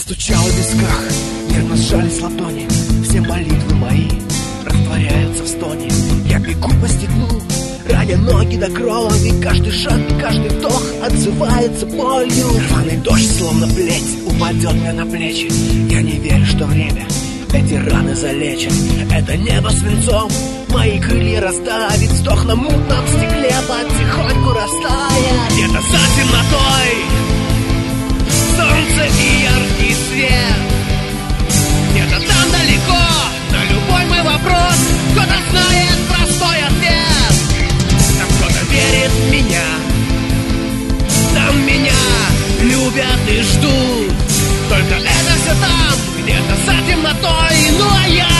Застучал в висках, нервно сжались ладони. Все молитвы мои растворяются в стоне. Я бегу по стеклу, раня ноги до крови. Каждый шаг, каждый вдох отзывается болью. Рваный дождь, словно плеть, упадет мне на плечи. Я не верю, что время эти раны залечит. Это небо свинцом мои крылья раздавит. Вздох на мутном стекле потихоньку растает. Где-то за темнотой солнце и яркий свет. Где-то там далеко на любой мой вопрос кто-то знает простой ответ. Там кто-то верит в меня, там меня любят и ждут. Только это все там, где-то за темнотой. Ну а я